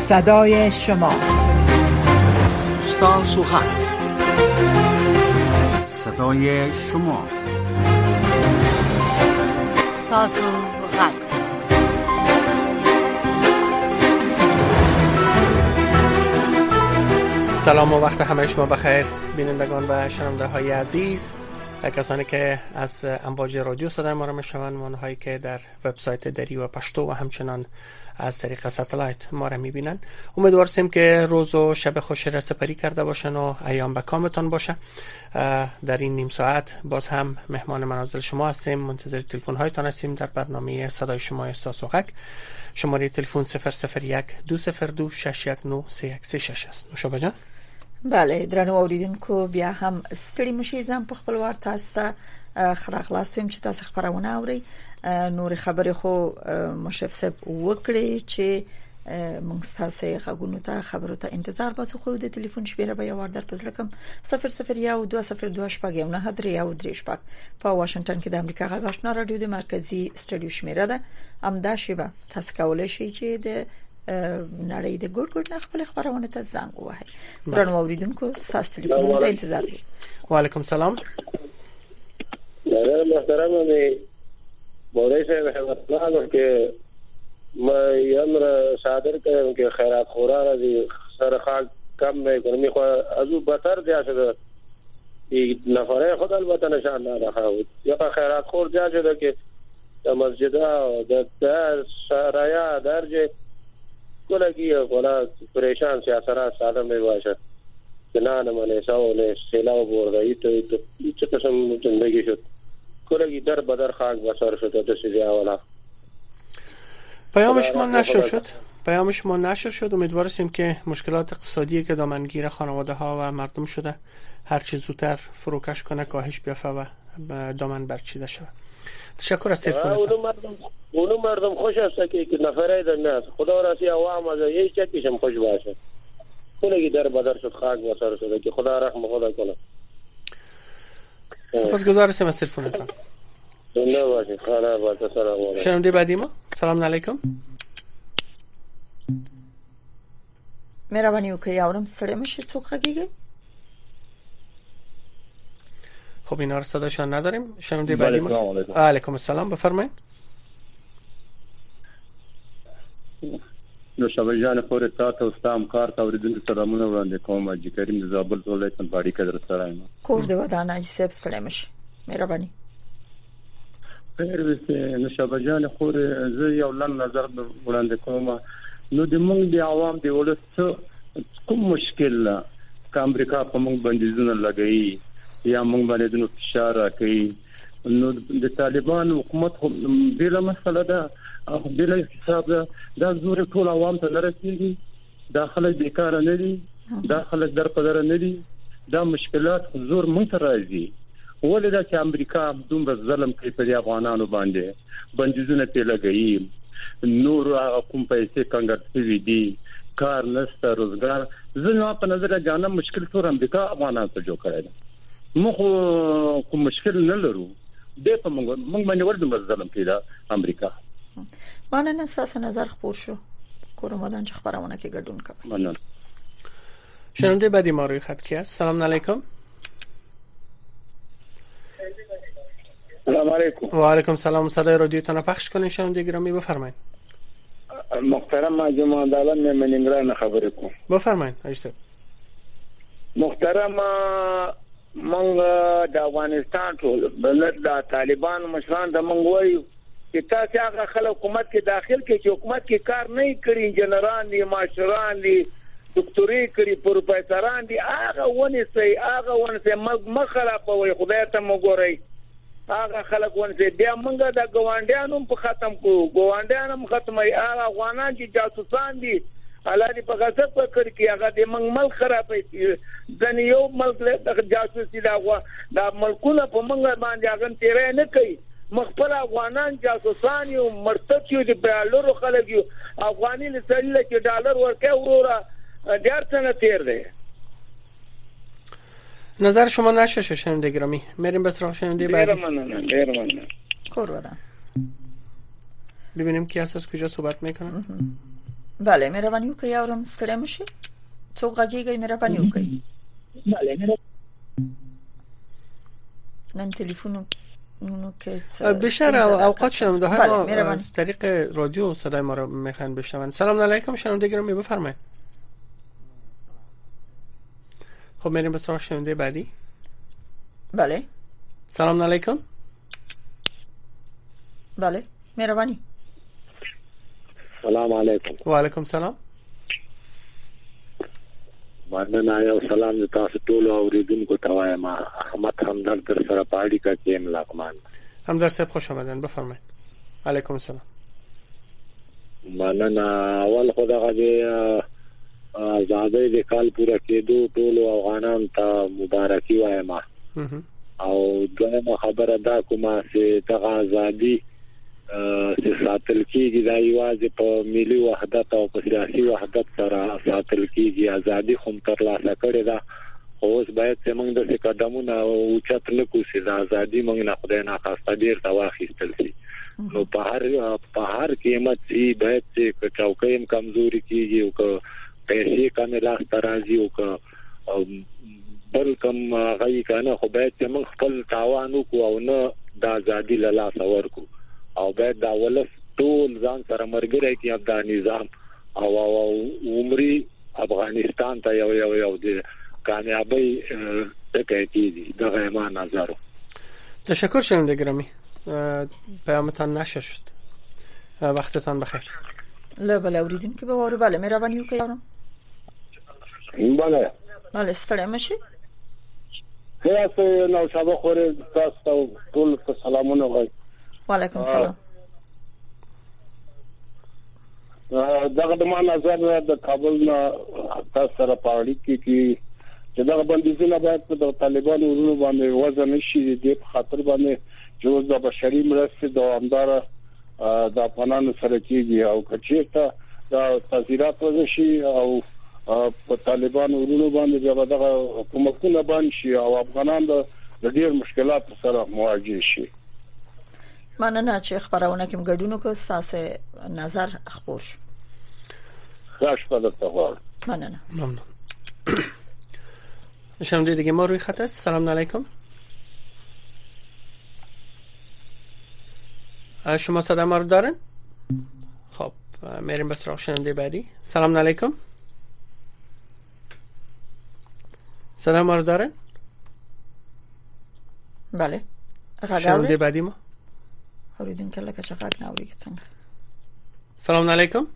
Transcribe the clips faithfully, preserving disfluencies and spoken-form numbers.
صدای شما ستاسو حق صدای شما ستاسو حق. سلام و وقت همه شما بخیر بینندگان و شنونده های عزیز، کسانی که از امواج رادیو صدای ما را میشنوند و آنهایی که در وبسایت دری و پشتو و همچنان از طریق ساتلایت ما را میبینن. امیدواریم که روز و شب خوشی را سپری کرده باشن و ایام به کامتان باشه. در این نیم ساعت باز هم مهمان منازل شما هستیم، منتظر تلفن هایتان هستیم در برنامه صدای شما احساس و حق. شماره تلفن صفر صفر یک دو صفر دو شش یک نه سه یک سه شش است. نوشابه جان. بله درنو اوریدونکو، بیا هم ستړي مشي زم په خپل ور تاسو خلاصوم چې تاسو خبرونه اوري. نور خبرې خو مشرف صاحب وکړي چې موږ تاسو غوښنو ته خبرو ته انتظار باسو. خو د ټلیفون شمیره به یو ور پر رقم صفر صفر یک دو صفر دو شپږ نه درې یو درې شپږ په واشنگټن کې د امریکا غږ آشنا رادیو د مرکزی استډیو شمیره ده. امدا شیبه تاسو کولای شئ چې د نړۍ د ګډ ګډ نه خپل خبرونه ته زنګ ووهئ. درنو اوریدونکو تاسو ټلیفون ته انتظار کوي. وعلیکم سلام. محترم می مولوی صاحب حضرت الله که ما امر صادر کردم که خیرات خورا دی سر خاک کم میکنم خو ازو بهتر دی شده این نفره خود البته نشان نداده یا خیرات خور جا شده که در مسجد ها در شرایا درجه کلگی ولا پریشان سیاست ساده می باشد که نه نمانه ساونه سیلاب برده ای تو ای تو چه قسم زندگی شد کلگی در بدر خاک بسر شد تو سیدی اولا. پیام شما نشر شد پیام شما نشر شد امیدواریم که مشکلات اقتصادی که دامنگیر خانواده ها و مردم شده هر چه زودتر فروکش کنه، کاهش بیافته و دامن برچیده شود. تشکر از تلفنتان. اونو مردم اونو مردم خوش است که نفره در ناس خدا راسی عوام از یه چکیشم خوش باشه. کلگی در بدر شد خاک بسر شده که خدا رحم خدا کنه. سپاسگزارم از تلفنتان. زنده باشید. خدا باشه. سلام علیکم. شنونده بعدی ما. سلام علیکم. مهرباني وکړئ اورم ستړي مشي څوک غږیږي. خب اینا رو صداشان نداریم. شنونده بعدی ما. علیکم السلام، بفرمایید. نوشابه جان خور تا ته استام کار تا اوریدونکو سلامونه وړاندې کوم. اجي کریم د زابل ولایت په باډي کې درسره یم. کور دی ودان اجي صاحب ستړي مشي. مهرباني. خیر وسه نوشابه جان خور زه یو لن نظر وړاندې کوم. نو د موږ د عوام دی ولست کوم مشکل ک امریکا په موږ باندې ځنه لګئی یا موږ باندې د فشار راکې. نو د طالبان حکومت بل مسله ده بل حساب ده د زور ټول عوام ته لرسيږي. داخله بیکار نه دي، داخله در قدر نه دي. دا مشکلات زور مونږ ته راځي. ولدا چې امریکا دومره ظلم کوي په افغانانو باندې بندیزونه په لګي. نور هغه کوم پیسې څنګه کوي دي کار نشته روزګار. زه په نظر جانم مشکل ټول امریکا افغانانو ته جوړ کړی. موږ کوم مشکل نه لرو. د په موږ موږ باندې ورته ظلم کوي دا امریکا. مانه اساس نظر خپور شو کوم مدان چې خبرونه کې ګډون کوي. مننه. شنونده بعدی ما روی خط کی است. سلام علیکم. سلام علیکم. و علیکم سلام. صدای رادیو تان پخش کنین شنونده گرامی، بفرمایید. محترم جمع عدالت میں مننگران خبر کو. بفرمایید. ایسته. محترم منګ د افغانستان ټول بلد د طالبان مشران د منګوي چې تاسو هغه خلک حکومت کې داخل کې چې حکومت کې کار نه کوي، جنرال دي، ماشران دي، ډاکټري کوي، پروفیسوران دي، هغه ونی سي هغه ونی سي مخه په وي خدای ته مګوري. هغه خلک ونی سي بیا موږ د ګوانډیانو په ختم کو ګوانډیانو ختمي. هغه افغانان چې جاسوسان دي الله دې په غضب وکړي چې هغه د موږ ملک خرابې ځنې یو ملک له جاسوسي دا د ملکونو په موږ باندې هغه تیرې نه کوي. مخبر افغانان جاسوسان یو مرتد یو د ډالر خلک یو افغاني لسله چې ډالر ورکه وروره ډیر څنګه تیر دی. نظر شما نشه شنونده گرامی. میریم به سراغ شنونده بعدی. ممنونم. ډیر ممنون. کور ودان. ببینیم کی هست از کجا صحبت میکنه. بله مهرباني وکړئ اورم ستړی مشي څوک غږیږي مهرباني وکړئ بله مهرباني نن تلفن بیشتر اوقات شنونده های ما از طریق رادیو صدای ما رو میخوان بشنون. سلام علیکم شنونده گرامی بفرمایید. خب میریم به سراغ شنونده بعدی. بله سلام علیکم. بله مهربانی. سلام علیکم. و علیکم سلام. مننه یو سلام د تاسو ټول اوریدونکو ته وایم. احمد همدرد در سره پاړی کا کېم لغمان. همدرد صاحب خوش آمدن بفرمایید. علیکم السلام. مننه اول خدای دې آزادۍ د کال پوره کېدو ټول افغانان ته مبارکي وایم. او دغه خبره دا کومه چې دغه ازادي چې ساتل کېږي دا یوازې په ملي وحدت او په سیاسي وحدت سره ساتل کېږي. ازادي هم ترلاسه کړې ده اوس باید چې موږ د قدمونو او چت نکو چې د ازادي موږ نه خدای نه خواسته ډیر تا واخیستل شي. نو په هر په هر قیمت چې باید چې چوکۍ کمزوري کېږي او که پیسې کمې لاس ته راځي او که بل کم غوي کنه خو باید چې موږ خپل تاوان وکړو او نه د ازادي له لاسه ورکړو او باید دا ولس ټول ځان سره مرګري کې دا نظام او او عمرې افغانستان ته یو یو یو د کامیابی تکایتی دغه ما نظر. تشکر شنونده گرامی پیامتان نشه شد. وقتتان بخیر. لا بله اوریدیم که بواره بله مهربانی وکړئ. بله بله ستړی مشي. هیڅ نو شابه خوره تاسو ټول ته سلامونه وایم. وعلیکم السلام. دغه د ما نظر د کابل نه تاسو سره پاړی کې کی چې دغه بندیزونه باید په طالبانو ورونو باندې وزن نشي د په خاطر باندې چې د بشري مرستې دوامدار د افغانانو سره کېږي او کچېرته د تذیرات وشي او په طالبانو ورونو باندې بیا دغه حکومتونه باندې شي او افغانان د ډېر مشکلات سره مواجه شي. مننه چې خبرونه کوم ګډونو کو تاسو نظر خپور شو. خوش پدرته غواړم. مننه. ممنون. شنونده دیگه ما روی خط است. سلام علیکم. شما صدا ما رو دارن؟ خب میریم به سراغ شنونده بعدی. سلام علیکم. صدا ما رو دارن؟ بله. شنونده بعدی ما. اوریدیم که لکه چقدر نوری څنګه. سلام علیکم.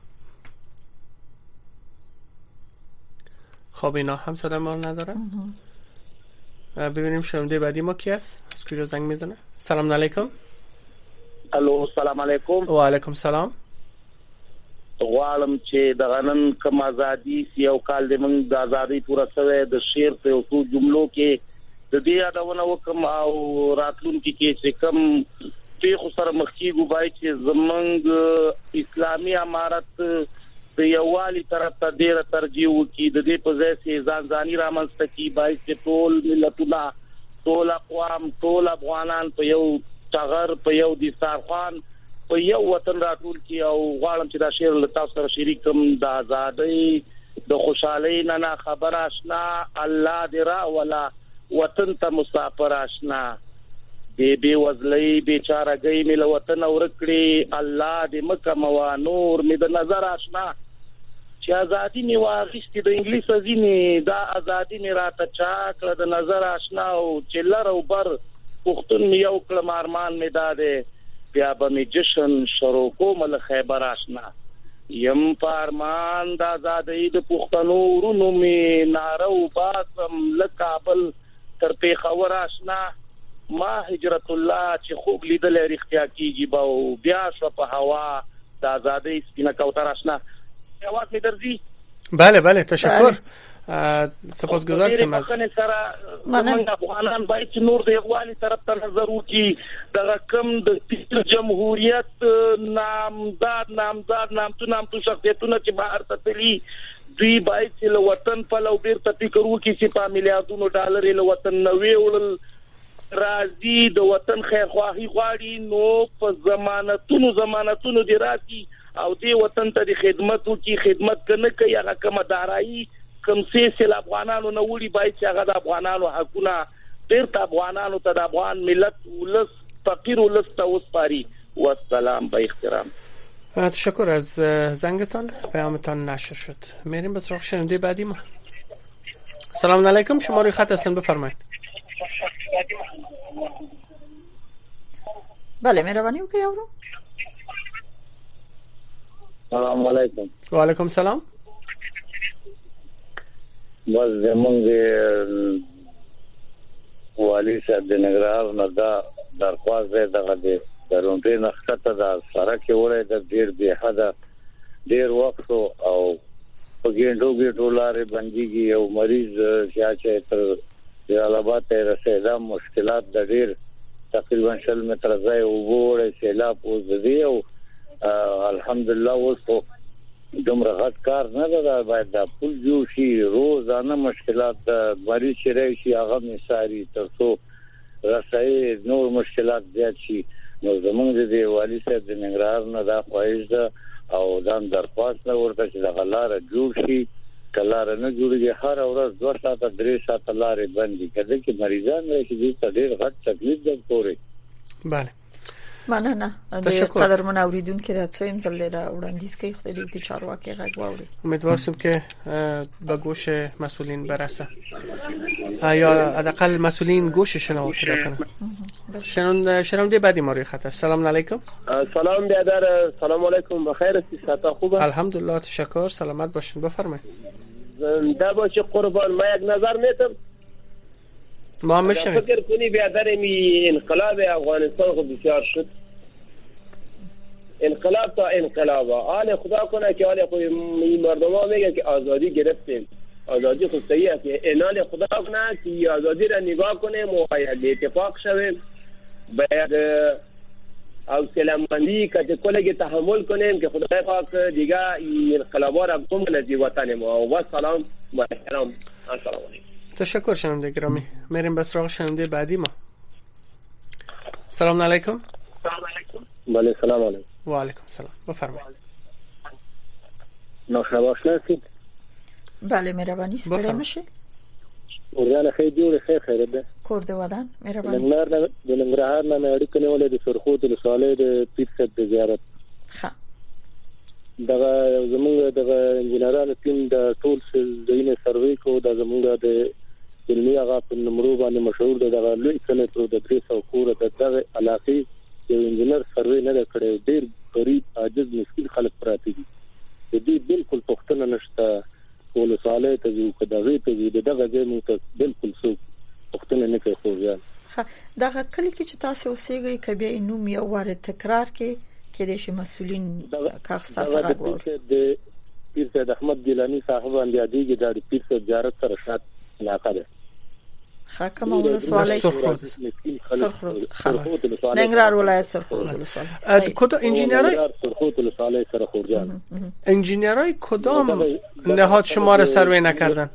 خب اینا هم صدا ما رو ندارن. ببینیم شنونده بعدی ما کی است؟ از کجا زنگ میزنه؟ سلام علیکم. الو سلام علیکم. و علیکم سلام. غواړم چې د غنن کوم ازادي یو کال د موږ د ازادي پوره سوه د شعر په یو جملو کې د دې یادونه وکم او راتلونکي کې چې کوم پیښو سره مخ کیږو بای چې زمنګ اسلامي امارت د یووالي طرف ته ډیره ترجیح وکړي د دې په ځای چې ځان ځاني رامنځته کی بای چې ټول ملتونه ټول اقوام ټول افغانان په یو ټغر په یو دسترخوان په یو وطن راټول کی او غواړم چې دا شعر له تاسو سره شریک کوم د آزادۍ د خوشحالۍ نه نه خبر آشنا الله دې را ولا وطن ته مسافر آشنا بے بے وزلی بیچارهګۍ مل وطن اورکړي الله دې مکه موا نور می د نظر آشنا چې ازادي می واغشتي د انګلیس ازینه دا ازادي می راته چا کړ د نظر آشنا او چلر او بر پختون می یو کلم ارمان می داده بیا به می جشن شروع کوم له خیبر آشنا یم پارمان د ازادۍ د پښتنو ورونو می نارو باسم له کابل تر پیښور آشنا ما هجرت الله چې خوب لیدل اړتیا کیږي باو بیا شو په هوا د ازادۍ سپینه کوتر آشنا اواز می درځي. بله بله تشکر. سپاسگزار شم از من افغانان باید چې نور د یووالي طرف ته نظر وکړي د کم د جمهوریت نامزاد نامزاد نامتو نامتو شخصیتونه چې بهر ته تللي دوی باید چې له وطن په لو بیرته فکر وکړي چې په میلیارډونو ډالر له وطن نوې وړل راځي د وطن خیرخواهي غواړي نو په ضمانتونو ضمانتونو دی راځي او دې وطن ته د خدمت وکي خدمت کنه کوي هغه کومه دارایی کوم سیسل افغانانو نه وړي باید چې هغه د افغانانو حقونه بیرته افغانانو ته د افغان ملت ولس فقیر ولس ته وسپاري. والسلام با احترام. تشکر از زنگتان، پیامتان نشر شد. میریم به سراغ شنونده بعدی ما. سلام علیکم، شماره خط هستن، بفرمایید. بله مهربانی وکړئ یارو. سلام علیکم. و علیکم سلام. بس زمونږ والی صاحب د نګرهار نه دا درخواست دی دغه د درونټې نخته د سړک وړه د ډیر به حدا ډیر وخت او په ګډو ګډو لارې بنديږي او مریض چې تر جلال آباد ته رسیدا مشکلات د ډیر تقریبا شل متر ځای او وړه سیلاب وزدي او الحمدلله اوس دومره غټ کار نه ده باید د پول جوړ شي روزانه مشکلات د مریض شری شي هغه مثاری تر څو رسای نور مشکلات زیات شي. نو زمونږ د والی صاحب د نګرهار نه دا خواهش ده او دا درخواست نه ورته چې د غلار جوړ شي کلار نه جوړيږي هر ورځ دوه ساعته درې ساعته لارې بندي کړي چې مریضان راشي د ډېر غټ تکلیف ده پورې. بله مننه د قدر من اوریدونکو د څویم زل له وړاندیز کوي خو د دې چارواکي غږ واوري. امیدوار شم که به گوش مسئولین برسه یا حداقل مسئولین گوششون رو پیدا کنن. شنونده شنونده بعدی ما روی خط است. سلام علیکم. سلام برادر، سلام علیکم، بخیر هستی؟ صحت خوبه؟ الحمدلله تشکر، سلامت باشین، بفرمایید. زنده باشی قربان. ما یک نظر میتم ما هم میشنیم. فکر کنی برادر می انقلاب افغانستان خود بسیار شد، انقلاب تا انقلاب. آل خدا کنه که آل خود مردم ها میگه که آزادی گرفتیم، آزادی خود صحیح است. انال خدا کنه که آزادی را نگاه کنیم و باید اتفاق شویم، باید حوصله‌مندی که کلگی تحمل کنیم که خدای پاک دیگه انقلابا را گم کنه وطن ما. و سلام و احترام. السلام علیکم. تشکر شنونده گرامی. میریم به سراغ شنونده بعدی ما. سلام علیکم. سلام علیکم. بله سلام علیکم. و علیکم سلام، بفرمایید. ناشناس هستید؟ بله مهربانی ستړی مشه. ورانه خیر جوړ خیر خیر ده. کور د ودان مهربانی. ننګرهار نه د ننګرهار نه اړیکه نیولې د سرخوت له سوالې د پیر صاحب د زیارت. ښه. دغه زمونږ دغه انجنیرانو ټیم د ټول ځینې سروې کو د زمونږ د علمي هغه په نمبر باندې مشهور ده. دغه لوی کله تر د درې سوه کور د دغه علاقې یو انجنیر سروې نه کړی. ډېر غریب عاجز مسکین خلک پراته دي. د دې بالکل پښتنه نشته. ټول سوالې ته یو کداغه ته دي دغه ځای مو ته بالکل څو پښتنه نه کوي خو ځان. ها دغه کلی کې چې تاسو اوسېږئ کبي نوم یو واره تکرار کې کې د شي مسولین کاغذ سره غوړي. د پیر سید احمد ګیلانی صاحب باندې ادیږي د پیر سید زیارت سره شات علاقه ده. حکم ولسوالۍ سرخود سرخود ننګرهار ولایت سرخود ولسوالۍ. کدام انجینرای سرخود ولسوالۍ سره خورجان انجینرای کدام نهاد شما را سروی نکردن؟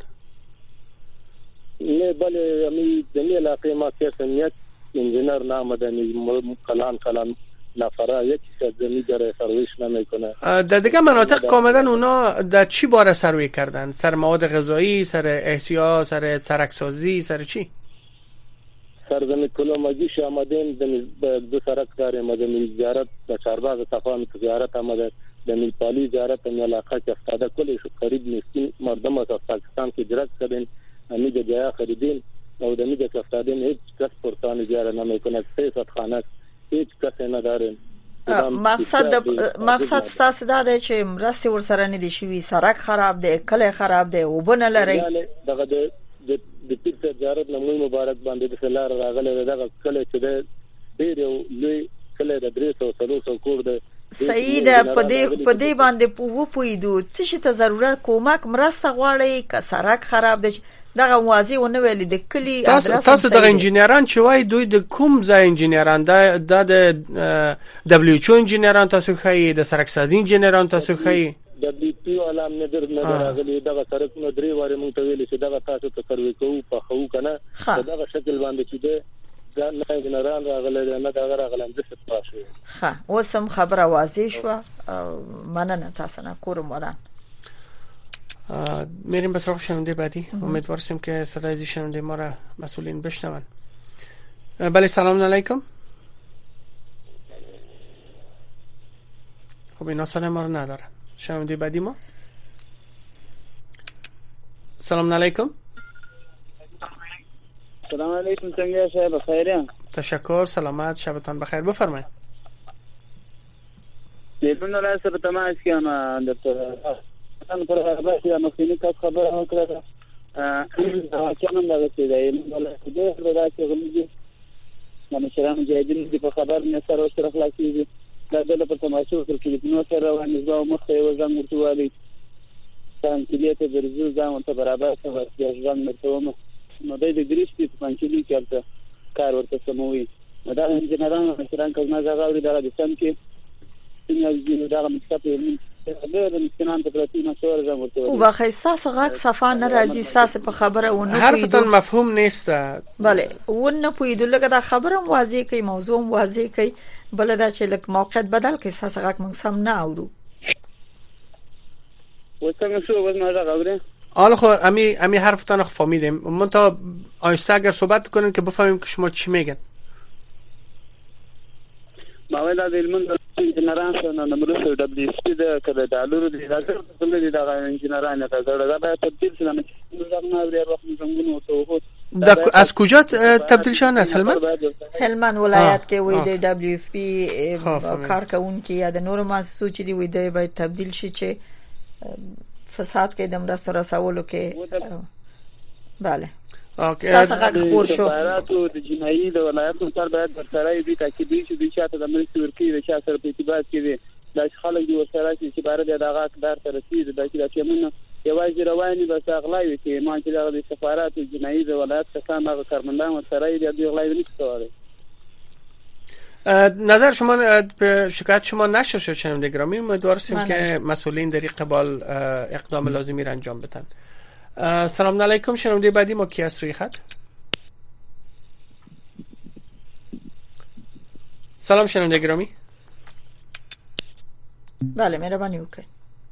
نه بله امی دنی علاقه ما که سمیت انجینر نامدنی کلان کلان نفره یکی که زمین داره سرویش نمیکنه. در دیگه مناطق کاملا اونا در چی باره سروی کردن؟ سر مواد غذایی، سر احسیا، سر سرکسازی، سر چی؟ سر زمین کلومگیش آمدین دو سرک داره مدنی زیارت در چارباغ تفاهم زیارت آمده دمیل پالی زیارت امی علاقه که افتاده کلش قریب مسکین مردم از پاکستان که جرد کردین امی جایا خریدین او دمی جا که افتادین هیچ کس پرتان زیاره نمیکنه. سیست خانه هیچ کس نه دارین. مقصد مقصد ستاسو دا دی چې مرستې ورسره نه دي شوي، سړک خراب دی، کلی خراب دی، اوبه نه لري. دغه د د پیر زیارت نه مبارک باندې د سلار راغله دغه کلی چې د ډېر لوی کلی د درې سوه څلور سوه کور دی. صحیح ده. په دې په دې باندې په وپویدو څه شي ته ضرورت کومک مرسته غواړي که سړک خراب دی دغه واضح ونه ویل د کلی ادرس. تاسو دغه انجینران چې وای دوی د کوم ځای انجینران دا د دبليو ایچ او انجینران تاسو خای د سرکسازي انجینران تاسو خای دبليو ایچ او علام نه در نه راغلي دغه سرک نو درې واره مونږ ته ویل چې دغه تاسو ته سروي کوو په خو کنه دغه شکل باندې چې دا نه جنرال راغله نه دا راغله د څه پاسه ها اوس هم خبره واضح شو مننه تاسو نه کوم ودان. میریم به سراغ شنونده بعدی. امیدواریم که صدای زی شنونده ما را مسئولین بشنون. بله سلام علیکم. خب اینا صدای ما رو ندارن. شنونده بعدی ما. سلام علیکم. سلام علیکم څنګه شای بخیره؟ تشکر سلامت شبتان بخیر بفرمایید. تلیفون را سره تماس کیما دکتر ان پر هغه چې مخینی کا خبره وکړه ا چنن دا چې دی نو له دې سره چې غوږی نو شرم جایدین دې په خبر نه سره سره خلاصيږي دا د په تماشو سره کې نو سره روان ځو مخه یو ځم ورتوالي څنګه چې ته درځو ځم ته برابر څه ځم مرته نو د دې ګریشتي په پنځلي کې البته کار ورته سموي نو دا انجنیرانو مشران کله نه غواړي دا د سم کې څنګه دا مستقیم او با خیساس غاک صفا نرازی ساس په خبره و نه حرفتان مفهوم نیست. بله و نه پویدو لکه دا خبرم واضح کوي موضوع واضح کوي بل دا چې لک موقعیت بدل کوي ساس غاک موږ سم نه اورو و څنګه شو وزن را غوړې حالا خب امی امی حرفتان خو فهمیدیم من تا آیسته اگر صحبت کنین که بفهمیم که شما چی میگن. ما ویل د علم انجنیران سره نمبر دبليو سي د کله د الورو د راځي د د انجنیران ته دا به تبدیل شي نه نه لري وخت څنګه نو ته از کجا تبدیل شون از هلمند؟ هلمند ولایت کې وې د دبليو اف پی کارکونکو یا د نور مؤسسو چې دی وې د باید تبدیل شي چې فساد کې دمر سره سوالو کې بله تاسو هغه خبر شو باراتو د جنایي د ولایتونو سره باید سره دي تاکید شي د شاته د امریکا ورکی د شاته په اتباع کې دي د خلک دی وسره چې بار د دغه اقدار تر رسید د چې کومه یوازې رواني بس اغلای کې ما چې د سفارت جنایي د ولایت څخه هغه کارمندان سره دی د اغلای نه کوي. نظر شما به شکایت شما نشر شد شنونده گرامی امیدواریم که مسئولین در قبال اقدام لازمی را انجام بدن. سلام علیکم شنونده بعدی ما کی است روی خط؟ سلام شنونده گرامی. بله مهربانی اوکی.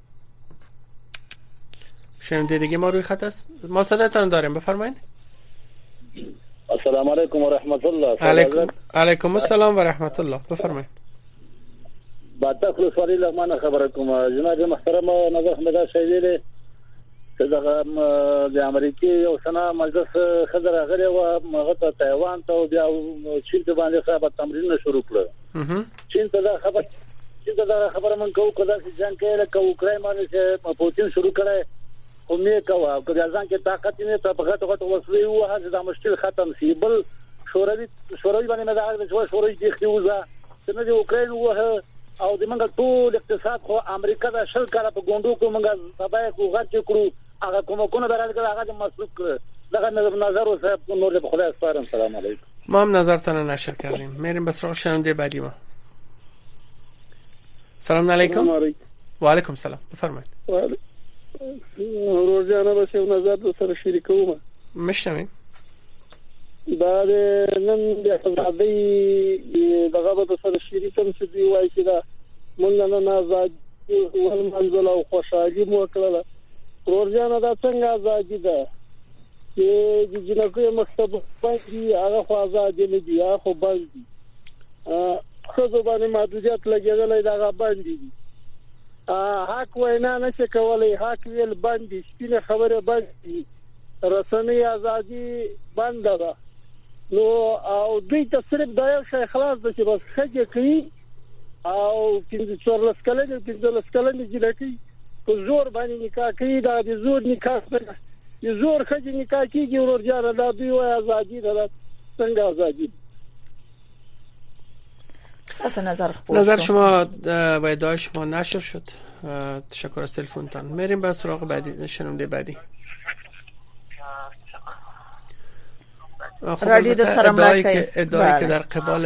شنونده دیگه ما روی خط است. ما صداتون داریم بفرمایید. السلام علیکم و رحمت الله. علیکم علیکم السلام و رحمت الله بفرمایید. با تاسو سوالي لغمانه خبره کوم جناب محترم نظر احمد شایلی دغه د امریکای یو سنا مجلس خضر غړي او مغه تایوان ته بیا چین ته باندې صاحب تمرین شروع کړ. چین ته خبر چین ته خبره من کوم کله چې جنگ کې له اوکراین باندې چې پوتین شروع کړي او مې کوه که ځان کې طاقت نه ته په غټ غټ وسلې او هغه د مشکل ختم شي بل شوروي شوروي باندې مدار د شوروي کې خيوزه څنګه د اوکراین وه او د منګ ټول اقتصاد خو امریکا د شل کاله په ګوندو کې منګ سبا کو غټ کړو هغه کومه کو نه درازګه هغه مسلوک دغه نظر او صاحب نور به خدای سپارم. سلام علیکم. ما هم نظرتون نشر کردیم. میریم به سراغ شنونده بعدی ما. سلام علیکم. و علیکم سلام بفرمایید. روزانه به څه نظر د سره شریکوم مشتمه دا نن د آزادۍ دغه به سره شریکم چې دی وایي چې دا مونږ نه آزاد ول منځله او خوشحالي مو کړله روزانه دا څنګه آزادي ده چې د جنکو مکتب باندې هغه خو آزاد نه دي هغه خو باندې خو باندې محدودیت لګیدلې دا باندې دي حق وینا نشي کولای حق ویل باندې سپینه خبره باندې رسنۍ ازادي بند ده نو او دوی ته صرف دا یو شی خلاص ده چې بس خجه کوي او چې څورلس کلنې پنځلس کلنې جلکی په زور باندې نکاح کوي دا د زور نکاح ده د زور خجه نکاح کیږي ورجاره دا دوی وای ازادي ده څنګه ازادي اساس نظر خود نظر شما و ادعای شما نشر شد. تشکر از تلفنتان. میریم به سراغ بعدی شنونده بعدی. رادیو در ادعایی که ادعایی که در قبال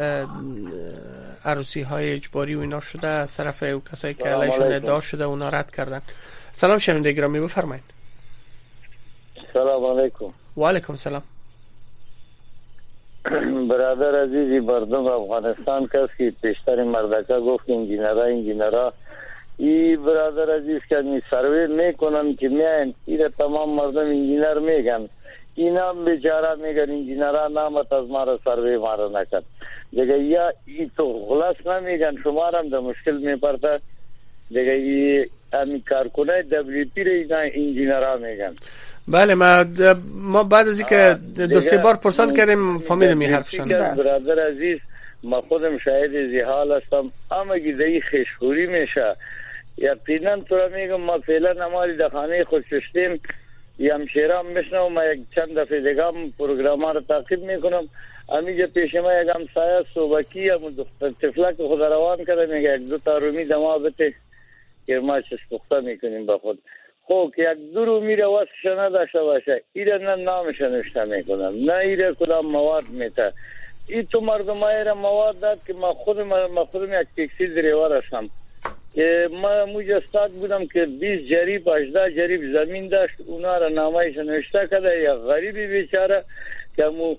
عروسی های اجباری و اینا شده از طرف او کسایی که علیشون ادعا شده اونا رد کردن. سلام شنونده گرامی بفرمایید. سلام علیکم. و علیکم سلام. برادر عزیزی مردم افغانستان کسی پیشتر مردکه گفت انجینرها انجینرها ای برادر عزیز که می سروی میکنن که میان ایره تمام مردم انجینر میگن اینا بیچاره میگن انجینرها نامت از ما را سروی مارا نکرد دیگه یا ای تو خلاص نمیگن شما را در مشکل میپرده دیگه ای امی کارکنه دبلیو پی را اینا انجینرها میگن. بله ما ما بعد از اینکه دو سه بار پرسان کردیم فهمیدم می حرفشان. برادر عزیز ما خودم شاهد زی حال هستم اما گیدهی خشخوری میشه یقینا تو را میگم ما فعلا نماری در خانه خود ششتیم یا همشیرم میشنم ما یک چند دفعه دیگه هم پروگرام ها را تعقیب میکنم امیجا پیش ما یک همسایه صوبکی یا تفلک خود روان کرده میگه یک دو تا رومی دما بته که ما چست پخته میکنیم با خود خب که یک دو رومی را واسه نداشته باشه ایره نه نامش نوشته میکنم نه ایره کدام مواد میته ای تو مردم های را مواد داد که ما خودم ما خودم یک تکسی دریور هستم که ما موج استاد بودم که بیست جریب هجده جریب زمین داشت اونا را نامایش نوشته کرده یا غریبی بیچاره که مو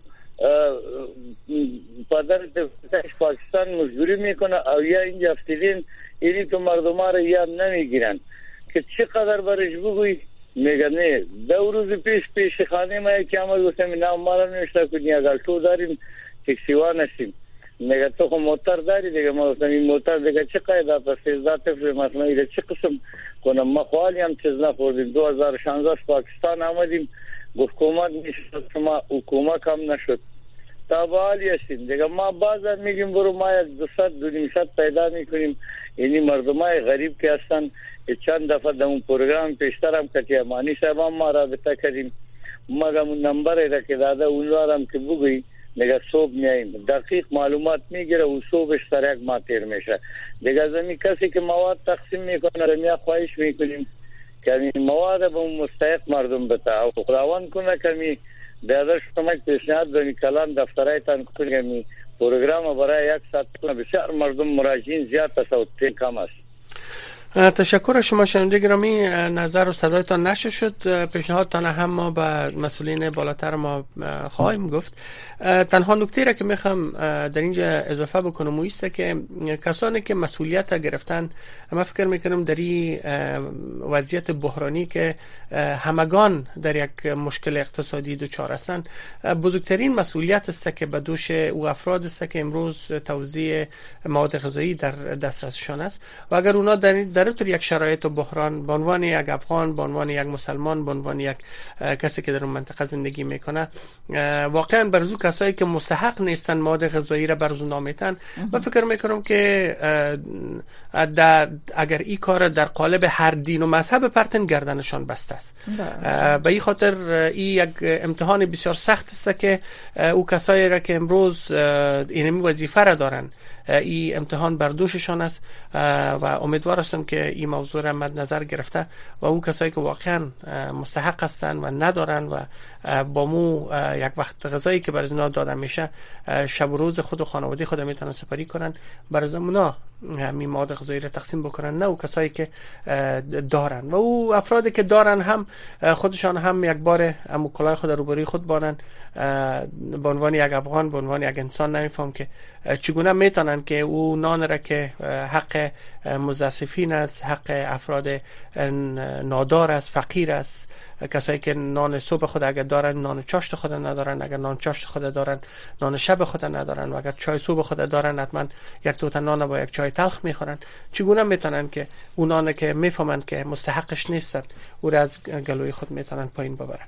پدر دفترش پاکستان مزدوری میکنه او یا اینجا افتیدین اینی تو مردم ها را یاد نمیگیرن که چقدر برش بگوی میگه نه دو روز پیش پیش خانه ما یکی آمد گفتم نام ما را نوشته کنی اگر تو داریم تکسیوان هستیم میگه تو خود موتر داری دیگه ما گفتم این موتر دیگه چه قیده تا سیزده طفل مصنوعی چه قسم کنم ما خواهی هم چیز نخوردیم دو هزار و شانزده پاکستان آمدیم گفت حکومت میشد ما حکومت هم نشد تا به حالی هستیم دیگه ما بعضا میگیم برو ما یک دوست دو نیمصد پیدا میکنیم اینی مردم های غریب که هستن چند دفعه در اون پروگرام پیشتر هم کتی امانی صاحب هم ما رابطه کردیم مگم اون نمبر را که داده اون را هم که بگوی دیگه صبح میاییم دقیق معلومات میگیره و صبحش سر یک ماه تیر میشه دیگه زمین کسی که مواد تقسیم میکنه رمیا خواهش میکنیم که این مواد به اون مستحق مردم بده و خداوند کنه که می بیادر شما پیشنهاد داریم کلان دفترایتان کنیم پروگرام برای یک ساعت کنه بسیار مردم مراجعین زیاد تصوت کم است. تشکر از شما شنونده گرامی نظر و صدایتان نشه شد پیشنهادتان هم ما به مسئولین بالاتر ما خواهیم گفت تنها نکته را که میخوام در اینجا اضافه بکنم و ایسته که کسانی که مسئولیت گرفتن من فکر میکنم در این وضعیت بحرانی که همگان در یک مشکل اقتصادی دچار هستند بزرگترین مسئولیت است که به دوش او افراد است که امروز توزیع مواد غذایی در دسترسشان است و اگر اونا در در طور یک شرایط و بحران به عنوان یک افغان به عنوان یک مسلمان به عنوان یک کسی که در اون منطقه زندگی میکنه واقعا برزو کسایی که مستحق نیستن مواد غذایی را برزو نامیتن من فکر میکنم که در اگر این کار در قالب هر دین و مذهب پرتن گردنشان بسته است به این خاطر این یک امتحان بسیار سخت است که او کسایی را که امروز اینمی وظیفه را دارن این امتحان بر دوششان است و امیدوار هستم که این موضوع را مد نظر گرفته و او کسایی که واقعا مستحق هستند و ندارن و با مو یک وقت غذایی که بر اینا داده میشه شب و روز خود و خانواده خود میتونن سپری کنن بر زمونا همین مواد غذایی را تقسیم بکنن نه او کسایی که دارن و او افرادی که دارن هم خودشان هم یک بار امو کلاه خود روبروی خود بانن به عنوان یک افغان به عنوان یک انسان نمیفهم که چگونه میتونن که او نان را که حق مزاسفین است حق افراد نادار است فقیر است کسایی که نان صبح خود اگر دارن نان چاشت خود ندارن اگر نان چاشت خود دارن نان شب خود ندارن و اگر چای صبح خود دارن حتما یک توت نان با یک چای تلخ میخورن چگونه میتونن که اونان که میفهمن که مستحقش نیستن او را از گلوی خود میتونن پایین ببرن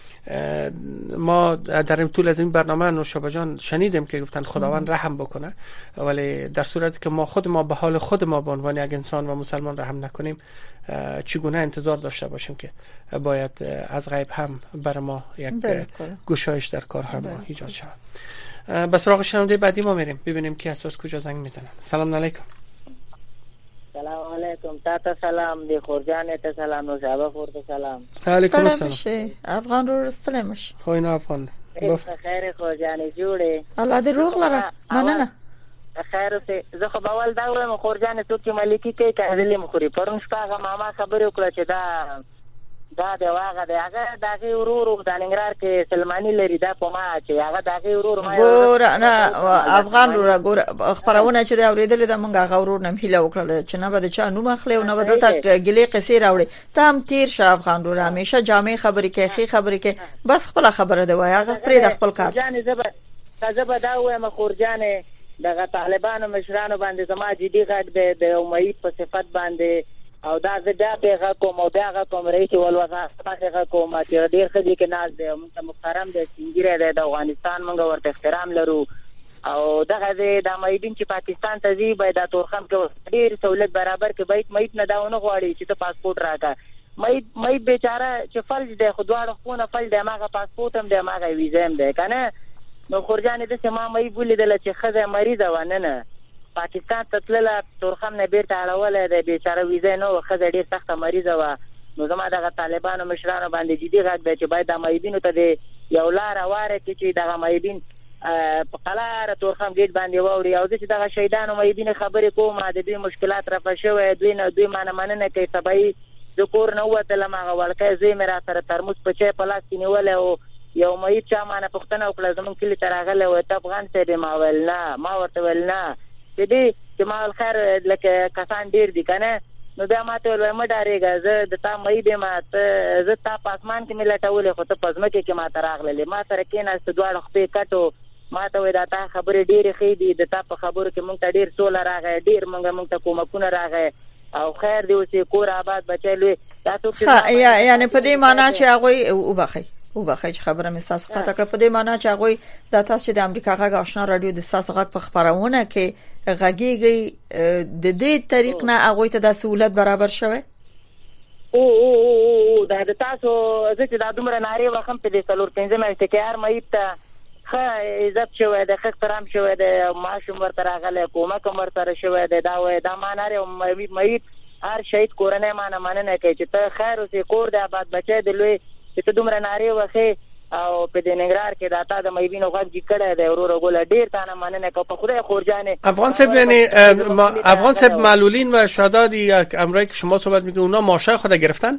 ما در این طول از این برنامه نوشابه جان شنیدیم که گفتن خداوند رحم بکنه ولی در صورتی که ما خود ما به حال خود ما به عنوان یک انسان و مسلمان رحم نکنیم چگونه انتظار داشته باشیم که باید از غیب هم بر ما یک گشایش در کارهای ما ایجاد شود. به سراغ شنونده بعدی ما میریم ببینیم کی اساس کجا زنگ میزنن. سلام علیکم. سلام علیکم. تاتا سلام دی خورجان ته سلام نو شابه خورته سلام. علیکم السلام. افغان رو رستلمش. خو نه افغان. خیر خورجان جوړه. الله دې روغ لره. مننه. خیر سه زه خو باول دا وایم خورجان ته چې ملکی کې کاذلې مخوري پرون شپه هغه ماما خبرې وکړه چې دا دا د واغه د هغه دغه ورور د ننګرهار کې سلمانی لري دا په ما چې هغه دغه ورور ما ګور نه افغان ورور ګور خبرونه چې دا اوریدل د مونږ هغه ورور نه هیله وکړه چې نه بده چا نو مخله او نه بده تا ګلې قصې راوړي تام تیر شه افغان ورور همیشه جامع خبرې کوي خې خبرې کوي بس خپل خبره دی وای هغه پرې د خپل کار جان زبر زبر دا وایم خورجان دغه طالبانو مشرانو باندې زما جدي غږ دی د امید په صفت باندې او دا زدا پیغه کوم او دا کوم رئیس ولوزا هغه کوم چې ډیر خدي کې ناز دی موږ محترم دی څنګه د افغانستان موږ ورته احترام لرو او دغه د مېدین چې پاکستان ته زی باید د تورخم کې ډیر سہولت برابر کې باید مېد نه داونه غواړي چې ته پاسپورت راکا مېد مېد بیچاره چې فرض دی خدواړو خونه فل دی ماغه پاسپورت هم دی ماغه ویزه هم دی کنه نو خورجان د سما مې بولیدل چې خزه مریضه ونه نه پاکستان ته تلله تورخم نه بیرته اړول دی بیچاره ویزه نو خزه ډیر سخت مریضه و نو زما دغه طالبانو مشرانو باندې جدي غږ دی چې باید د مېدین ته دی یو لار واره چې دغه مېدین په قلاره تورخم ګیټ باندې ووري او چې دغه شهیدانو مېدین خبرې کوم د دې مشکلات رافه شوې دوی نه دوی مانه مننه کوي تبعی د کور نه وته لمغه ولکه زوی مې را سره ترموز په چای پلاس کې نیول او یو مې چا مانه پښتنه وکړه زمون کلی تراغله و ته افغان ته ما ول نه ما ورته ول نه دې چې ما خیر لکه کسان ډیر دي کنه نو بیا ماته ول ما ډارېګا زه د تا مې به ما ته زه تا پاسمان کې ملټولې خو ته پزما کې کې ما تراغله ما تر کې نه ستدواړ خپې کټو ما ته وې دا تا خبرې ډېرې خې دي د تا په خبرو کې مونږ ته ډېر سول راغی ډېر مونږ مونږ ته کومکونه راغی او خیر دی اوسې کور آباد بچلوي دا ټول یعنی په دې معنی چې هغه وبخي وبخي چې خبره مې تاسو خاطر کړ په دې معنی چې هغه د تاسو چې د امریکا غږ آشنا رادیو د تاسو غږ په خبرونه کې غږیږي د دې طریق نه هغه ته د سہولت برابر شوه او او دا د تاسو چې د دومره ناری وخم په دې څلور پنځه مې چې هر مې ته خا عزت شوه د احترام شوه د معاشم ورته راغله کومه مرتره شوه د دا وې دا ماناره مې هر شهید کورنۍ مانه مننه کوي چې ته خیر اوسې کور د آباد بچي د لوی چې ته دومره ناری وخه او په دې ننګرهار کې داتا د مېبینو غږ کړه د ورور غول ډیر تانه مننه کو په خوده خورجانه افغان صاحب یعنی افغان صاحب معلولین و شهدای امریکا که شما صحبت میکنید اونا ماشه خود گرفتن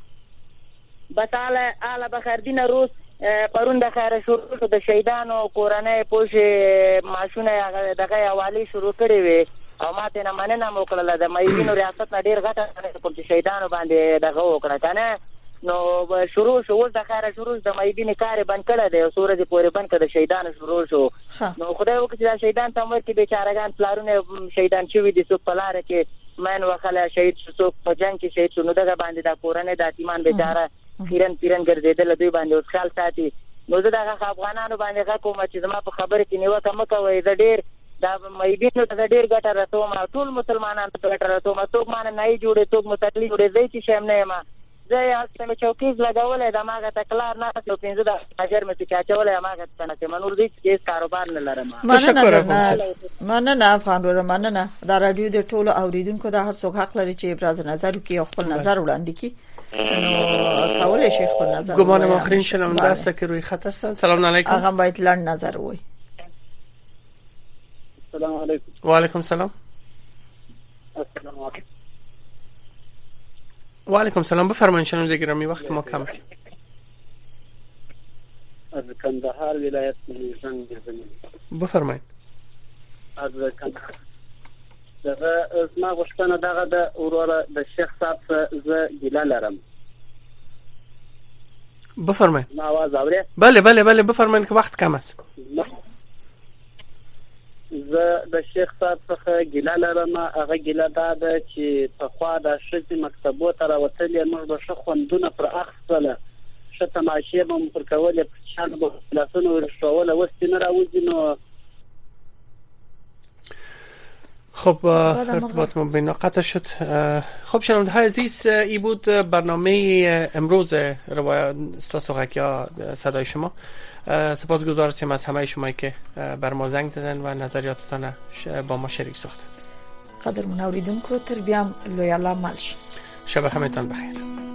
بتاله اعلی بخردین روز پرون د خیر شروع شو د شهیدانو کورنۍ پوش ماشونه دغه حواله شروع کړي وي او ماته نه مننه وکړه د مېبینو ریاست نه ډیر غټه په شهیدانو باندې دغه وکړه کنه نو شروع شو د خیر شروع د مېبین کار بند کړه د سورج پورې بند کړه شهیدانو شروع شو نو خدای وکړي چې شهیدان تمور کې بیچارهګان پلارونه شهیدان شوی دي څوک پلار کې مین وخله شهید شو په جنگ کې شهید شو نو دغه باندې د کورنۍ د اتیمان بیچاره پیرن پیرن ګرځیدل دوی باندې اوس خیال ساتي نو دغه افغانانو باندې حکومت چې زما په خبره کې نیوکه مکوي د ډیر دا مېبینو ته ډیر ګټه راتوم ټول مسلمانانو ته ګټه راتوم ټوک مان نه جوړې ټوک متکلی جوړې زې چې شم نه ما زه یې هڅه چوکیز لګولې د ماګه تکلار نه څو پنځه د اجر مې چې چولې ماګه څنګه چې منور دې چې کاروبار نه لرم مننه مننه افغان ورو مننه دا رادیو د ټولو اوریدونکو د هر څوک حق لري چې ابراز نظر وکړي او خپل نظر وړاندې کړي نو کولای شي خپل نظر ګمان مخرین شنونده است که روی خط هستن سلام علیکم آقا باید لند نظر وای سلام علیکم و علیکم سلام السلام علیکم و علیکم سلام بفرمایید شنونده گرامی وقت ما کم است از کندهار ولایت میزان بفرمایید از کندهار دغه اسما غشتنه دغه د اوروره د شیخ صاحب ز ګیلا لرم بفرمایید ما आवाज اوري بله بله بله بفرمایید که وقت کم است ز د شیخ صاحب څخه ګیلا لرم هغه ګیلا ده چې په خوا د شتي مکتبو ته راوتلې موږ د شخوندونه پر اخصله شته ماشي به پر کولې په شان به لاسونه ورشوله وستې نه راوځي نو خب ارتباط ما بین قطع شد. خب شنونده های عزیز ای بود برنامه امروز روایت استاسوغک یا صدای شما. سپاس گزارشیم از همه شمایی که بر ما زنگ زدن و نظریاتتان با ما شریک ساختن. قدر من اوریدونکو تر بیام لوی الله مالش شب همتان بخیر.